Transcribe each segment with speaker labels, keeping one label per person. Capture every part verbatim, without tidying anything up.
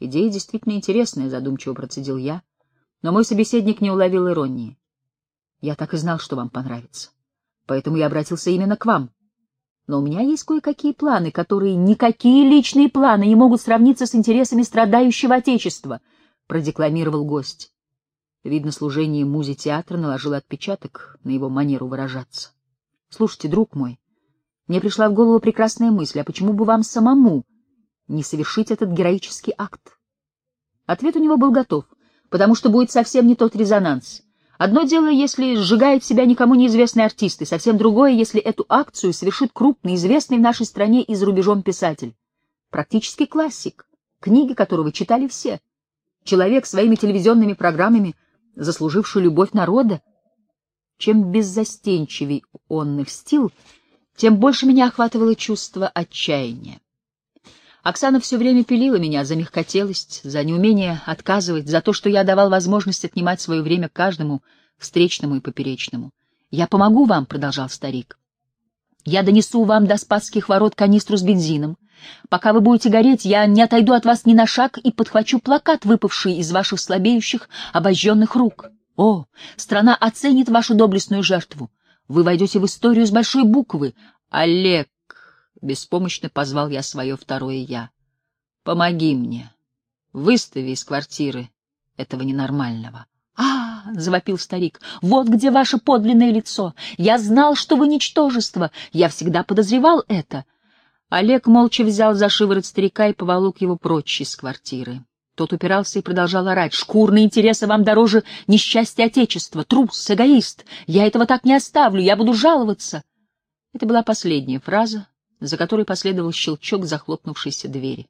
Speaker 1: Идея действительно интересная, задумчиво процедил я, но мой собеседник не уловил иронии. Я так и знал, что вам понравится. Поэтому я обратился именно к вам. Но у меня есть кое-какие планы, которые никакие личные планы не могут сравниться с интересами страдающего Отечества, продекламировал гость. Видно, служение музе театра наложило отпечаток на его манеру выражаться. Слушайте, друг мой, мне пришла в голову прекрасная мысль, а почему бы вам самому не совершить этот героический акт? Ответ у него был готов, потому что будет совсем не тот резонанс. Одно дело, если сжигает себя никому неизвестный артист, и совсем другое, если эту акцию совершит крупный, известный в нашей стране и за рубежом писатель. Практически классик, книги которого читали все. Человек своими телевизионными программами, заслуживший любовь народа. Чем беззастенчивей он льстил, тем больше меня охватывало чувство отчаяния. Оксана все время пилила меня за мягкотелость, за неумение отказывать, за то, что я давал возможность отнимать свое время каждому встречному и поперечному. «Я помогу вам», — продолжал старик. «Я донесу вам до Спасских ворот канистру с бензином. Пока вы будете гореть, я не отойду от вас ни на шаг и подхвачу плакат, выпавший из ваших слабеющих, обожженных рук. О, страна оценит вашу доблестную жертву. Вы войдете в историю с большой буквы. Олег!» Беспомощно позвал я свое второе «я». «Помоги мне. Выстави из квартиры этого ненормального». «А, — завопил старик, — вот где ваше подлинное лицо. Я знал, что вы ничтожество. Я всегда подозревал это». Олег молча взял за шиворот старика и поволок его прочь из квартиры. Тот упирался и продолжал орать. «Шкурные интересы вам дороже несчастья Отечества. Трус, эгоист. Я этого так не оставлю. Я буду жаловаться». Это была последняя фраза, за которой последовал щелчок захлопнувшейся двери.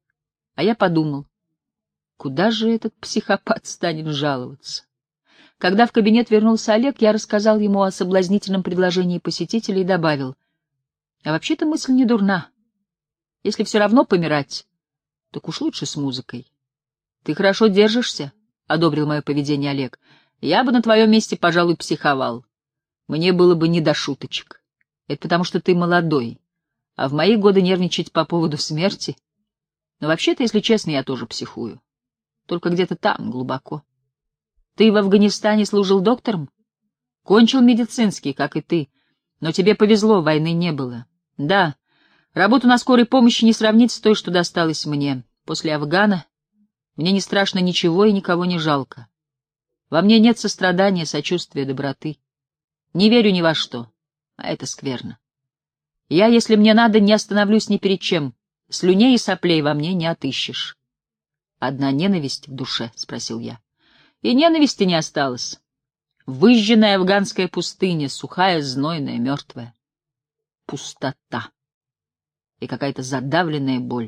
Speaker 1: А я подумал, куда же этот психопат станет жаловаться? Когда в кабинет вернулся Олег, я рассказал ему о соблазнительном предложении посетителя и добавил, а вообще-то мысль не дурна. Если все равно помирать, так уж лучше с музыкой. Ты хорошо держишься, — одобрил мое поведение Олег. Я бы на твоем месте, пожалуй, психовал. Мне было бы не до шуточек. Это потому, что ты молодой. А в мои годы нервничать по поводу смерти. Но вообще-то, если честно, я тоже психую. Только где-то там, глубоко. Ты в Афганистане служил доктором? Кончил медицинский, как и ты. Но тебе повезло, войны не было. Да, работу на скорой помощи не сравнить с той, что досталось мне. После Афгана мне не страшно ничего и никого не жалко. Во мне нет сострадания, сочувствия, доброты. Не верю ни во что, а это скверно. Я, если мне надо, не остановлюсь ни перед чем. Слюней и соплей во мне не отыщешь. Одна ненависть в душе, — спросил я. И ненависти не осталось. Выжженная афганская пустыня, сухая, знойная, мертвая. Пустота. И какая-то задавленная боль.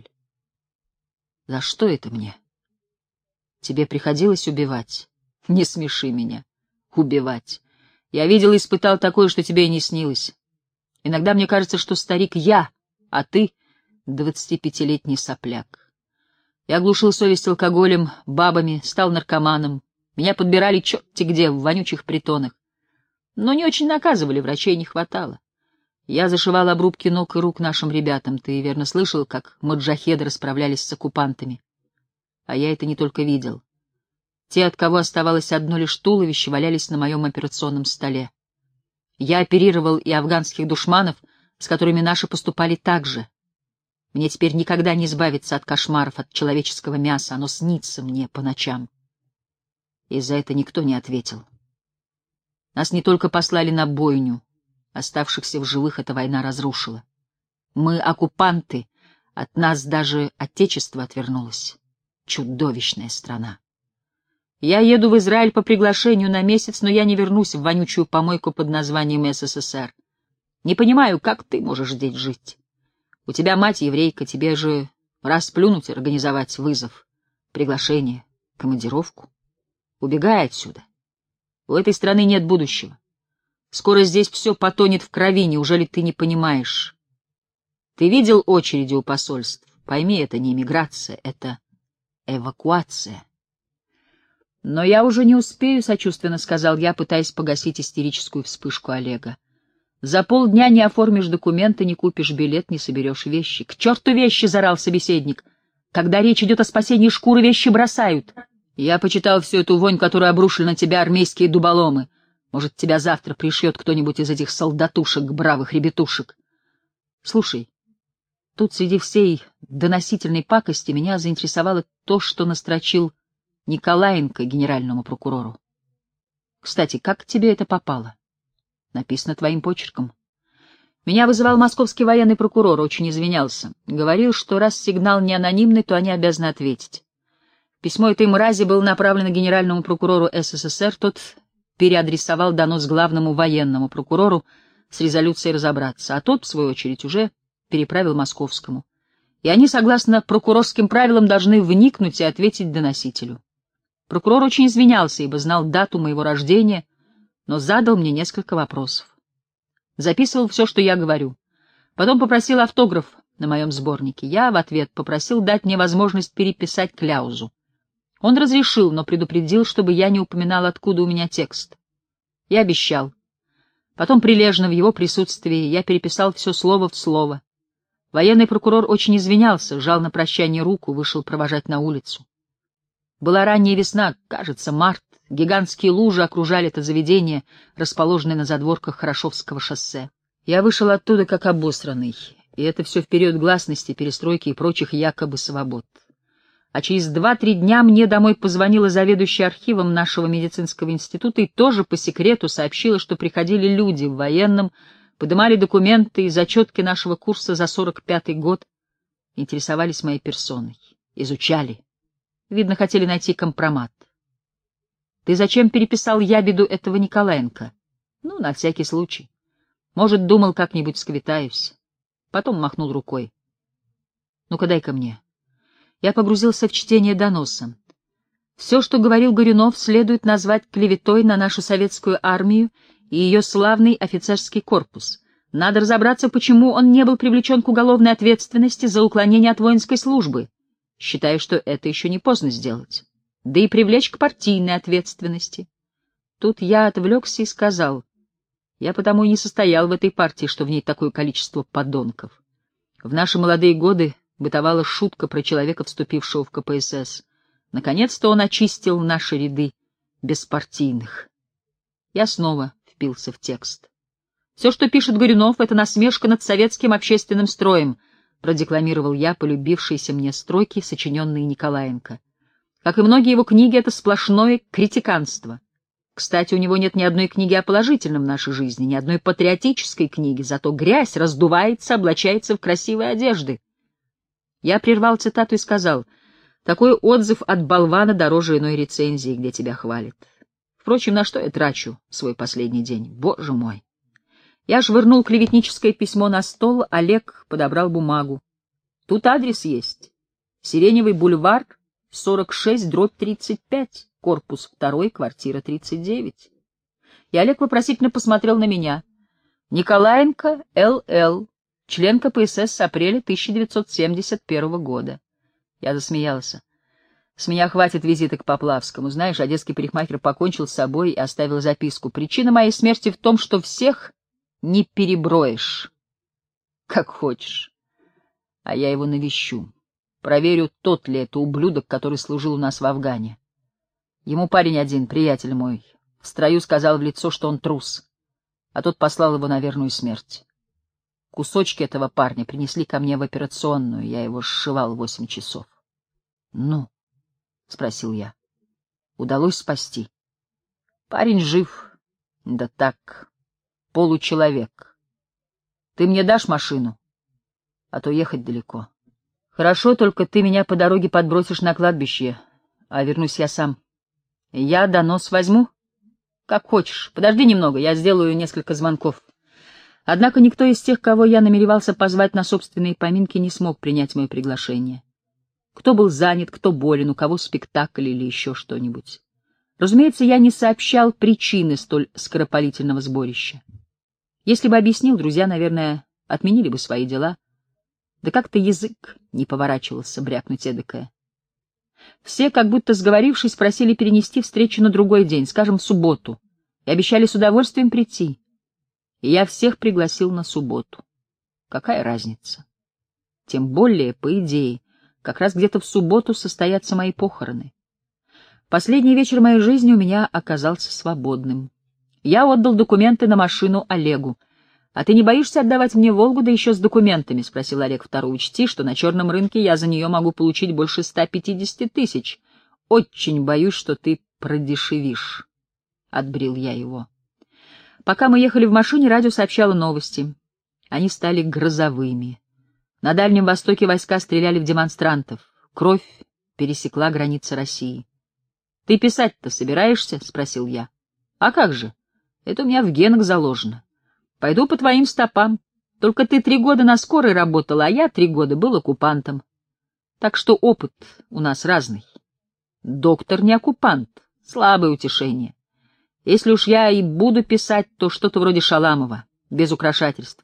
Speaker 1: За что это мне? Тебе приходилось убивать? Не смеши меня. Убивать. Я видел и испытал такое, что тебе и не снилось. Иногда мне кажется, что старик я, а ты — двадцатипятилетний сопляк. Я глушил совесть алкоголем, бабами, стал наркоманом. Меня подбирали черти где, в вонючих притонах. Но не очень наказывали, врачей не хватало. Я зашивал обрубки ног и рук нашим ребятам. Ты, верно, слышал, как маджахеды расправлялись с оккупантами? А я это не только видел. Те, от кого оставалось одно лишь туловище, валялись на моем операционном столе. Я оперировал и афганских душманов, с которыми наши поступали так же. Мне теперь никогда не избавиться от кошмаров, от человеческого мяса, оно снится мне по ночам. И за это никто не ответил. Нас не только послали на бойню, оставшихся в живых эта война разрушила. Мы оккупанты, от нас даже Отечество отвернулось. Чудовищная страна. Я еду в Израиль по приглашению на месяц, но я не вернусь в вонючую помойку под названием СССР. Не понимаю, как ты можешь здесь жить. У тебя мать еврейка, тебе же расплюнуть, организовать вызов, приглашение, командировку. Убегай отсюда. У этой страны нет будущего. Скоро здесь все потонет в крови, неужели ты не понимаешь? Ты видел очереди у посольств? Пойми, это не эмиграция, это эвакуация. Но я уже не успею, — сочувственно сказал я, пытаясь погасить истерическую вспышку Олега. За полдня не оформишь документы, не купишь билет, не соберешь вещи. — К черту вещи! — заорал собеседник. Когда речь идет о спасении шкуры, вещи бросают. Я почитал всю эту вонь, которую обрушили на тебя армейские дуболомы. Может, тебя завтра пришьет кто-нибудь из этих солдатушек, бравых ребятушек. Слушай, тут среди всей доносительной пакости меня заинтересовало то, что настрочил Николаенко генеральному прокурору. Кстати, как к тебе это попало? Написано твоим почерком. Меня вызывал московский военный прокурор, очень извинялся. Говорил, что раз сигнал не анонимный, то они обязаны ответить. Письмо этой мрази было направлено генеральному прокурору СССР, тот переадресовал донос главному военному прокурору с резолюцией разобраться, а тот, в свою очередь, уже переправил московскому. И они, согласно прокурорским правилам, должны вникнуть и ответить доносителю. Прокурор очень извинялся, ибо знал дату моего рождения, но задал мне несколько вопросов. Записывал все, что я говорю. Потом попросил автограф на моем сборнике. Я в ответ попросил дать мне возможность переписать кляузу. Он разрешил, но предупредил, чтобы я не упоминал, откуда у меня текст. Я обещал. Потом прилежно в его присутствии я переписал все слово в слово. Военный прокурор очень извинялся, жал на прощание руку, вышел провожать на улицу. Была ранняя весна, кажется, март. Гигантские лужи окружали это заведение, расположенное на задворках Хорошевского шоссе. Я вышел оттуда как обосранный, и это все в период гласности, перестройки и прочих якобы свобод. А через два-три дня мне домой позвонила заведующая архивом нашего медицинского института и тоже по секрету сообщила, что приходили люди в военном, подымали документы и зачетки нашего курса за сорок пятый год, интересовались моей персоной, изучали. Видно, хотели найти компромат. Ты зачем переписал ябеду этого Николаенко? Ну, на всякий случай. Может, думал, как-нибудь сквитаюсь. Потом махнул рукой. Ну-ка, дай-ка мне. Я погрузился в чтение доноса. Все, что говорил Горюнов, следует назвать клеветой на нашу советскую армию и ее славный офицерский корпус. Надо разобраться, почему он не был привлечен к уголовной ответственности за уклонение от воинской службы. Считаю, что это еще не поздно сделать. Да и привлечь к партийной ответственности. Тут я отвлекся и сказал, я потому и не состоял в этой партии, что в ней такое количество подонков. В наши молодые годы бытовала шутка про человека, вступившего в ка пэ эс эс. Наконец-то он очистил наши ряды беспартийных. Я снова впился в текст. Все, что пишет Горюнов, — это насмешка над советским общественным строем, продекламировал я полюбившиеся мне строки, сочиненные Николаенко. Как и многие его книги, это сплошное критиканство. Кстати, у него нет ни одной книги о положительном в нашей жизни, ни одной патриотической книги, зато грязь раздувается, облачается в красивые одежды. Я прервал цитату и сказал, такой отзыв от болвана дороже иной рецензии, где тебя хвалят. Впрочем, на что я трачу свой последний день? Боже мой! Я швырнул клеветническое письмо на стол, Олег подобрал бумагу. Тут адрес есть. Сиреневый бульвар, сорок шесть дробь тридцать пять, корпус второй, квартира тридцать девять. И Олег вопросительно посмотрел на меня. Николаенко, Л Л, член ка пэ эс эс с апреля тысяча девятьсот семьдесят первого года. Я засмеялся. С меня хватит визита к Поплавскому. Знаешь, одесский парикмахер покончил с собой и оставил записку. Причина моей смерти в том, что всех не переброишь. Как хочешь. А я его навещу. Проверю, тот ли это ублюдок, который служил у нас в Афгане. Ему парень один, приятель мой, в строю сказал в лицо, что он трус, а тот послал его на верную смерть. Кусочки этого парня принесли ко мне в операционную, я его сшивал восемь часов. — Ну? — спросил я. — Удалось спасти? — Парень жив. Да так, получеловек. Ты мне дашь машину? А то ехать далеко. Хорошо, только ты меня по дороге подбросишь на кладбище, а вернусь я сам. Я донос возьму? Как хочешь. Подожди немного, я сделаю несколько звонков. Однако никто из тех, кого я намеревался позвать на собственные поминки, не смог принять мое приглашение. Кто был занят, кто болен, у кого спектакль или еще что-нибудь. Разумеется, я не сообщал причины столь скоропалительного сборища. Если бы объяснил, друзья, наверное, отменили бы свои дела. Да как-то язык не поворачивался брякнуть эдакое. Все, как будто сговорившись, просили перенести встречу на другой день, скажем, в субботу, и обещали с удовольствием прийти. И я всех пригласил на субботу. Какая разница? Тем более, по идее, Как раз где-то в субботу состоятся мои похороны. Последний вечер моей жизни у меня оказался свободным. Я отдал документы на машину Олегу. — А ты не боишься отдавать мне «Волгу», да еще с документами? — спросил Олег Второй. — Учти, что на черном рынке я за нее могу получить больше ста пятидесяти тысяч. Очень боюсь, что ты продешевишь. Отбрил я его. Пока мы ехали в машине, радио сообщало новости. Они стали грозовыми. На Дальнем Востоке войска стреляли в демонстрантов. Кровь пересекла границы России. — Ты писать-то собираешься? — спросил я. — А как же? Это у меня в генах заложено. Пойду по твоим стопам. Только ты три года на скорой работала, а я три года был оккупантом. Так что опыт у нас разный. Доктор не оккупант. Слабое утешение. Если уж я и буду писать, то что-то вроде Шаламова, без украшательств.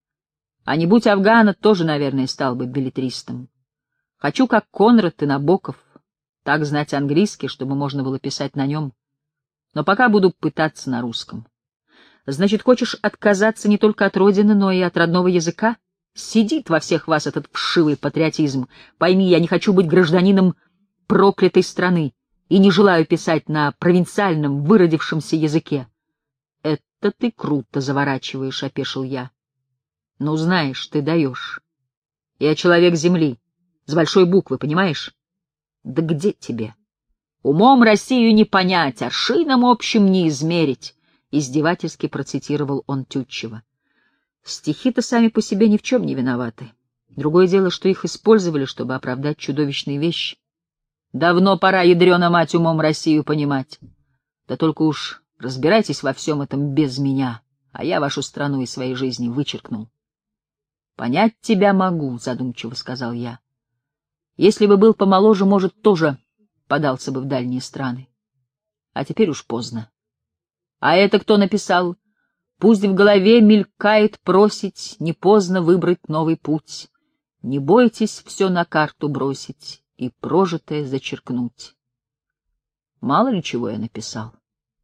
Speaker 1: А не будь Афгана, тоже, наверное, стал бы беллетристом. Хочу, как Конрад и Набоков, так знать английский, чтобы можно было писать на нем. Но пока буду пытаться на русском. Значит, хочешь отказаться не только от родины, но и от родного языка? Сидит во всех вас этот вшивый патриотизм. Пойми, я не хочу быть гражданином проклятой страны и не желаю писать на провинциальном, выродившемся языке. — Это ты круто заворачиваешь, — опешил я. — Ну, знаешь, ты даешь. Я человек земли, с большой буквы, понимаешь? — Да где тебе? Умом Россию не понять, а шином общим не измерить. Издевательски процитировал он Тютчева. Стихи-то сами по себе ни в чем не виноваты. Другое дело, что их использовали, чтобы оправдать чудовищные вещи. Давно пора, ядрёна мать, умом Россию понимать. Да только уж разбирайтесь во всем этом без меня, а я вашу страну из своей жизни вычеркнул. — Понять тебя могу, — задумчиво сказал я. Если бы был помоложе, может, тоже подался бы в дальние страны. А теперь уж поздно. А это кто написал? Пусть в голове мелькает просить, не поздно выбрать новый путь. Не бойтесь все на карту бросить и прожитое зачеркнуть. Мало ли чего я написал.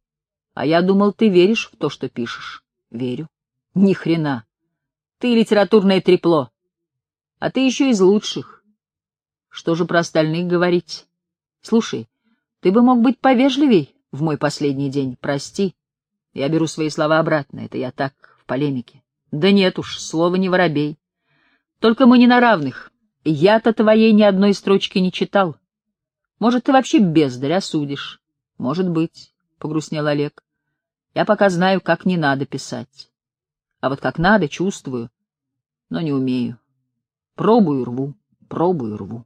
Speaker 1: А я думал, ты веришь в то, что пишешь. Верю. Ни хрена. Ты литературное трепло. А ты еще из лучших. Что же про остальных говорить? Слушай, ты бы мог быть повежливей в мой последний день. Прости. Я беру свои слова обратно, это я так, в полемике. Да нет уж, слово не воробей. Только мы не на равных. Я-то твоей ни одной строчки не читал. Может, ты вообще бездарь, осудишь? Может быть, — погрустнел Олег. Я пока знаю, как не надо писать. А вот как надо, чувствую, но не умею. Пробую, рву, пробую, рву.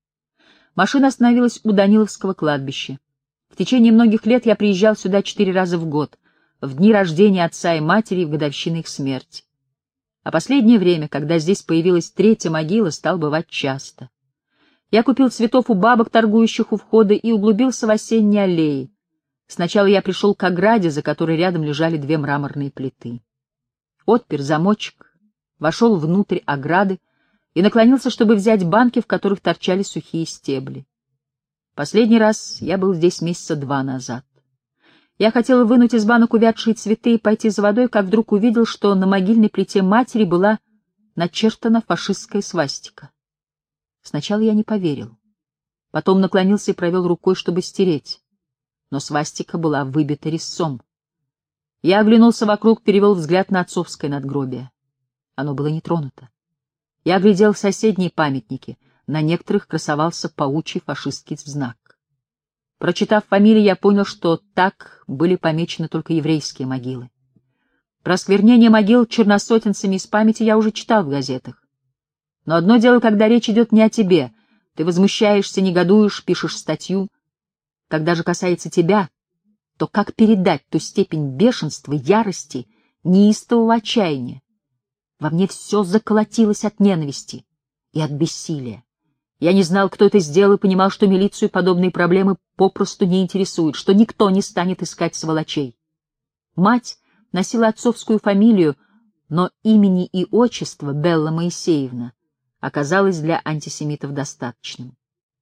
Speaker 1: Машина остановилась у Даниловского кладбища. В течение многих лет я приезжал сюда четыре раза в год, в дни рождения отца и матери и в годовщины их смерти. А последнее время, когда здесь появилась третья могила, стал бывать часто. Я купил цветов у бабок, торгующих у входа, и углубился в осенние аллеи. Сначала я пришел к ограде, за которой рядом лежали две мраморные плиты. Отпер замочек, вошел внутрь ограды и наклонился, чтобы взять банки, в которых торчали сухие стебли. Последний раз я был здесь месяца два назад. Я хотел вынуть из банок увядшие цветы и пойти за водой, как вдруг увидел, что на могильной плите матери была начертана фашистская свастика. Сначала я не поверил. Потом наклонился и провел рукой, чтобы стереть. Но свастика была выбита резцом. Я оглянулся вокруг, перевел взгляд на отцовское надгробие. Оно было не тронуто. Я оглядел соседние памятники. На некоторых красовался паучий фашистский знак. Прочитав фамилии, я понял, что так были помечены только еврейские могилы. Про осквернение могил черносотенцами из памяти я уже читал в газетах. Но одно дело, когда речь идет не о тебе. Ты возмущаешься, негодуешь, пишешь статью. Когда же касается тебя, то как передать ту степень бешенства, ярости, неистового отчаяния? Во мне все заколотилось от ненависти и от бессилия. Я не знал, кто это сделал, и понимал, что милицию подобные проблемы попросту не интересуют, что никто не станет искать сволочей. Мать носила отцовскую фамилию, но имени и отчества Белла Моисеевна оказалось для антисемитов достаточным.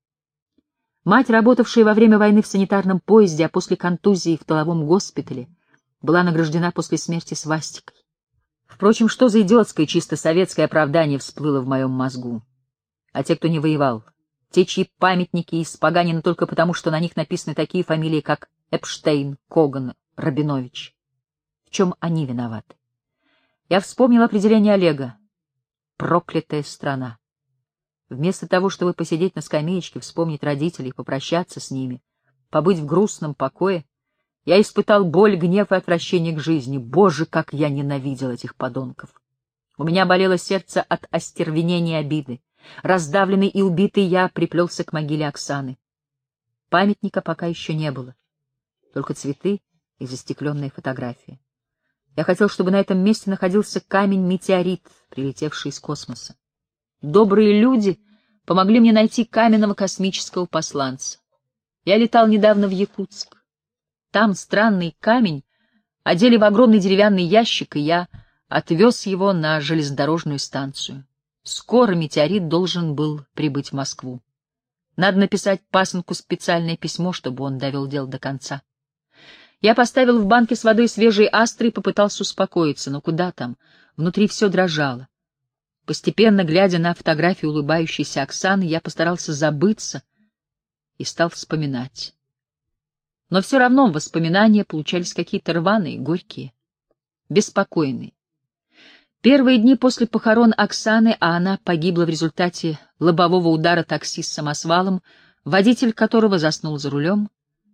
Speaker 1: Мать, работавшая во время войны в санитарном поезде, а после контузии в тыловом госпитале, была награждена после смерти свастикой. Впрочем, что за идиотское чисто советское оправдание всплыло в моем мозгу? А те, кто не воевал, те, чьи памятники испоганены только потому, что на них написаны такие фамилии, как Эпштейн, Коган, Рабинович. В чем они виноваты? Я вспомнил определение Олега. Проклятая страна. Вместо того, чтобы посидеть на скамеечке, вспомнить родителей, попрощаться с ними, побыть в грустном покое, я испытал боль, гнев и отвращение к жизни. Боже, как я ненавидел этих подонков! У меня болело сердце от остервенения и обиды. Раздавленный и убитый я приплелся к могиле Оксаны. Памятника пока еще не было. Только цветы и застекленная фотография. Я хотел, чтобы на этом месте находился камень-метеорит, прилетевший из космоса. Добрые люди помогли мне найти каменного космического посланца. Я летал недавно в Якутск. Там странный камень одели в огромный деревянный ящик, и я отвез его на железнодорожную станцию. Скоро метеорит должен был прибыть в Москву. Надо написать пасынку специальное письмо, чтобы он довел дело до конца. Я поставил в банке с водой свежие астры и попытался успокоиться, но куда там? Внутри все дрожало. Постепенно, глядя на фотографию улыбающейся Оксаны, я постарался забыться и стал вспоминать. Но все равно воспоминания получались какие-то рваные, горькие, беспокойные. Первые дни после похорон Оксаны, а она погибла в результате лобового удара такси с самосвалом, водитель которого заснул за рулем,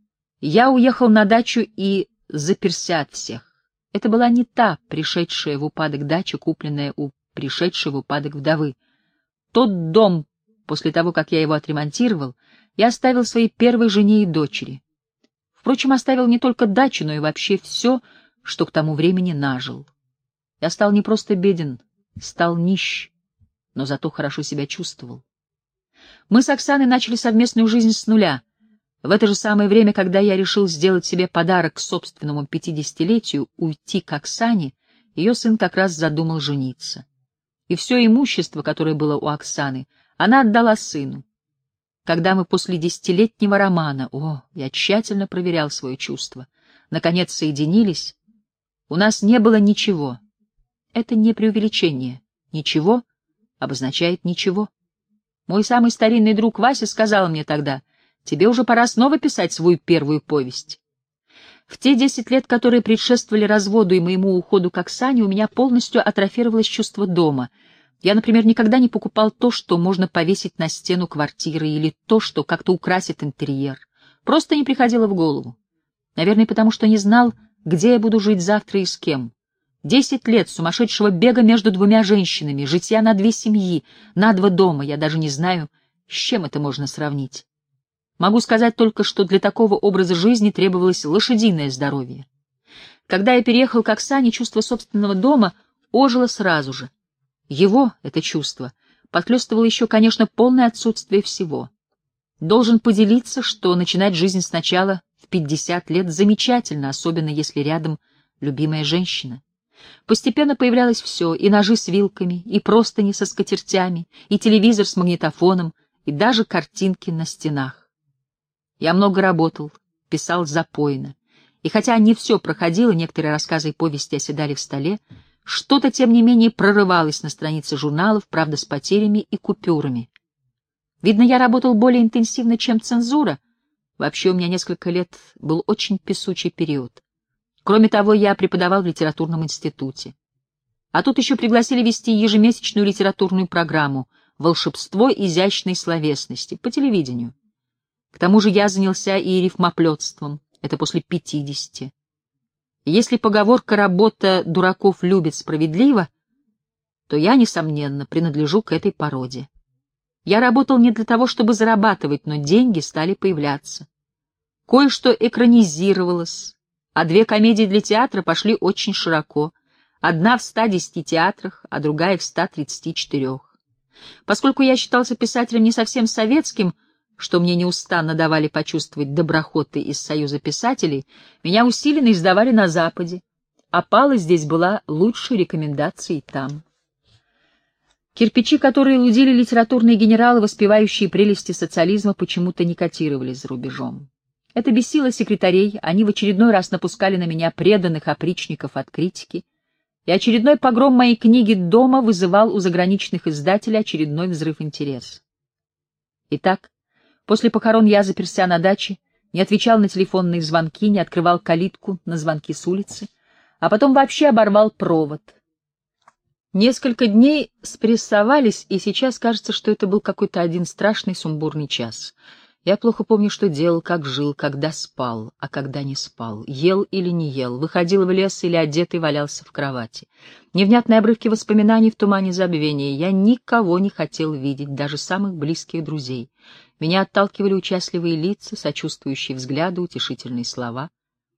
Speaker 1: я уехал на дачу и заперся от всех. Это была не та пришедшая в упадок дача, купленная у пришедшей в упадок вдовы. Тот дом, после того, как я его отремонтировал, я оставил своей первой жене и дочери. Впрочем, оставил не только дачу, но и вообще все, что к тому времени нажил. Я стал не просто беден, стал нищ, но зато хорошо себя чувствовал. Мы с Оксаной начали совместную жизнь с нуля. В это же самое время, когда я решил сделать себе подарок к собственному пятидесятилетию, уйти к Оксане, ее сын как раз задумал жениться. И все имущество, которое было у Оксаны, она отдала сыну. Когда мы после десятилетнего романа, о, я тщательно проверял свои чувства, наконец соединились, у нас не было ничего. Это не преувеличение. Ничего обозначает ничего. Мой самый старинный друг Вася сказал мне тогда: тебе уже пора снова писать свою первую повесть. В те десять лет, которые предшествовали разводу и моему уходу к Оксане, у меня полностью атрофировалось чувство дома. Я, например, никогда не покупал то, что можно повесить на стену квартиры, или то, что как-то украсит интерьер. Просто не приходило в голову. Наверное, потому что не знал, где я буду жить завтра и с кем. Десять лет сумасшедшего бега между двумя женщинами, житья на две семьи, на два дома, я даже не знаю, с чем это можно сравнить. Могу сказать только, что для такого образа жизни требовалось лошадиное здоровье. Когда я переехал к Оксане, чувство собственного дома ожило сразу же. Его, это чувство, подхлёстывало еще, конечно, полное отсутствие всего. Должен поделиться, что начинать жизнь сначала в пятьдесят лет замечательно, особенно если рядом любимая женщина. Постепенно появлялось все: и ножи с вилками, и простыни со скатертями, и телевизор с магнитофоном, и даже картинки на стенах. Я много работал, писал запойно, и хотя не все проходило, некоторые рассказы и повести оседали в столе, что-то, тем не менее, прорывалось на странице журналов, правда, с потерями и купюрами. Видно, я работал более интенсивно, чем цензура. Вообще, у меня несколько лет был очень песучий период. Кроме того, я преподавал в литературном институте. А тут еще пригласили вести ежемесячную литературную программу «Волшебство изящной словесности» по телевидению. К тому же я занялся и рифмоплетством, это после пятидесяти. Если поговорка «работа дураков любит справедливо», то я, несомненно, принадлежу к этой породе. Я работал не для того, чтобы зарабатывать, но деньги стали появляться. Кое-что экранизировалось, а две комедии для театра пошли очень широко. Одна в ста десяти театрах, а другая в ста тридцати четырёх. Поскольку я считался писателем не совсем советским, что мне неустанно давали почувствовать доброхоты из Союза писателей, меня усиленно издавали на Западе, а Пала здесь была лучшей рекомендацией там. Кирпичи, которые лудили литературные генералы, воспевающие прелести социализма, почему-то не котировались за рубежом. Это бесило секретарей, они в очередной раз напускали на меня преданных опричников от критики, и очередной погром моей книги дома вызывал у заграничных издателей очередной взрыв интереса. Итак, После похорон я заперся на даче, не отвечал на телефонные звонки, не открывал калитку на звонки с улицы, а потом вообще оборвал провод. Несколько дней спрессовались, и сейчас кажется, что это был какой-то один страшный сумбурный час. Я плохо помню, что делал, как жил, когда спал, а когда не спал, ел или не ел, выходил в лес или одетый валялся в кровати. Невнятные обрывки воспоминаний в тумане забвения. Я никого не хотел видеть, даже самых близких друзей. Меня отталкивали участливые лица, сочувствующие взгляды, утешительные слова.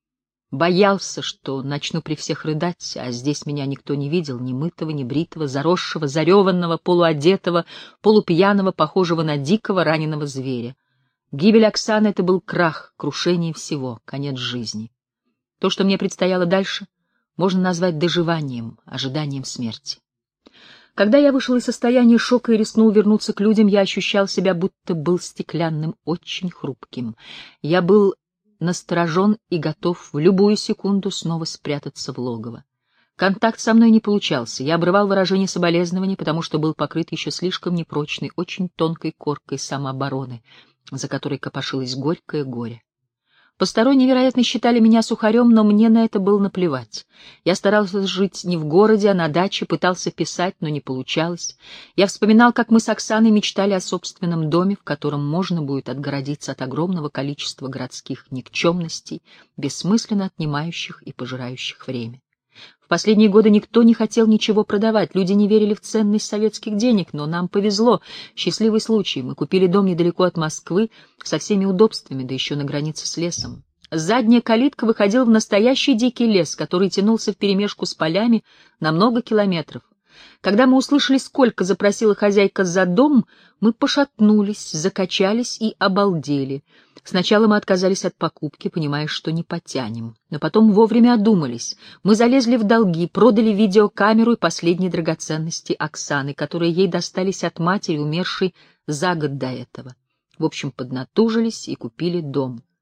Speaker 1: Боялся, что начну при всех рыдать, а здесь меня никто не видел, ни мытого, ни бритого, заросшего, зареванного, полуодетого, полупьяного, похожего на дикого раненого зверя. Гибель Оксаны — это был крах, крушение всего, конец жизни. То, что мне предстояло дальше, можно назвать доживанием, ожиданием смерти. Когда я вышел из состояния шока и рискнул вернуться к людям, я ощущал себя, будто был стеклянным, очень хрупким. Я был насторожен и готов в любую секунду снова спрятаться в логово. Контакт со мной не получался, я обрывал выражение соболезнований, потому что был покрыт еще слишком непрочной, очень тонкой коркой самообороны, за которой копошилось горькое горе. Посторонние, вероятно, считали меня сухарем, но мне на это было наплевать. Я старался жить не в городе, а на даче, пытался писать, но не получалось. Я вспоминал, как мы с Оксаной мечтали о собственном доме, в котором можно будет отгородиться от огромного количества городских никчемностей, бессмысленно отнимающих и пожирающих время. В последние годы никто не хотел ничего продавать, люди не верили в ценность советских денег, но нам повезло. Счастливый случай. Мы купили дом недалеко от Москвы, со всеми удобствами, да еще на границе с лесом. Задняя калитка выходила в настоящий дикий лес, который тянулся вперемешку с полями на много километров. Когда мы услышали, сколько запросила хозяйка за дом, мы пошатнулись, закачались и обалдели. Сначала мы отказались от покупки, понимая, что не потянем, но потом вовремя одумались. Мы залезли в долги, продали видеокамеру и последние драгоценности Оксаны, которые ей достались от матери, умершей за год до этого. В общем, поднатужились и купили дом.